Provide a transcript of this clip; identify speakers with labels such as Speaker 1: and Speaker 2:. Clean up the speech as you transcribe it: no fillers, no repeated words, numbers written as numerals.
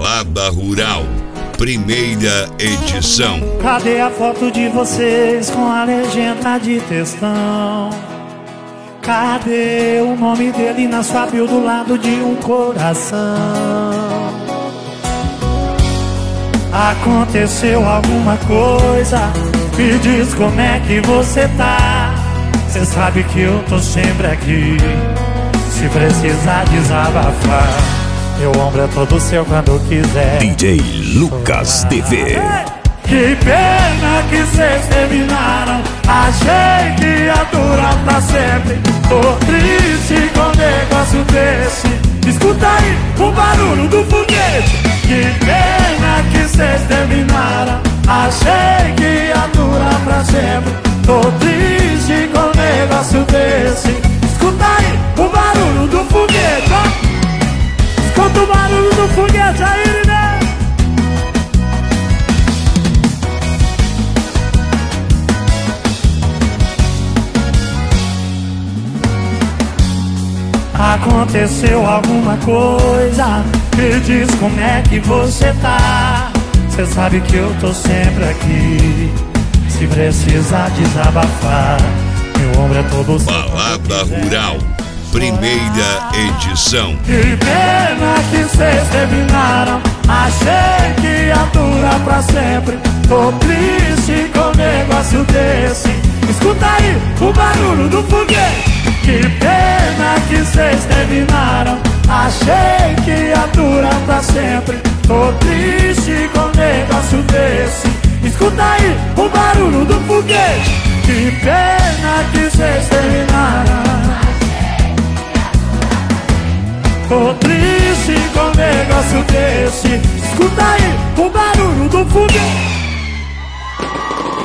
Speaker 1: Balada Rural, primeira edição.
Speaker 2: Cadê a foto de vocês com a legenda de textão? Cadê o nome dele na sua bio do lado de um coração? Aconteceu alguma coisa? Me diz como é que você tá. Cê sabe que eu tô sempre aqui, se precisar desabafar. Meu ombro é todo seu quando quiser.
Speaker 3: DJ Lucas TV.
Speaker 2: Que pena que cês terminaram. Achei que ia durar pra sempre. Tô triste com um negócio desse. Escuta aí o barulho do foguete. Que pena que cês terminaram. Achei que ia durar pra sempre. Tô triste com um negócio desse. Escuta aí o barulho do foguete, ó. Escuta o barulho do foguete aí, né? Aconteceu alguma coisa? Me diz como é que você tá. Cê sabe que eu tô sempre aqui, se precisar desabafar. Meu ombro é todo seu.
Speaker 1: Balada Rural, primeira edição.
Speaker 2: Que pena que cês terminaram. Achei que ia durar pra sempre. Tô triste com um negócio desse. Escuta aí o barulho do foguete. Que pena que cês terminaram. Achei que ia durar pra sempre. Tô triste com um negócio desse. Escuta aí o barulho do foguete. Que pena que cês terminaram. Tô triste com um negócio desse. Escuta aí o barulho do foguete.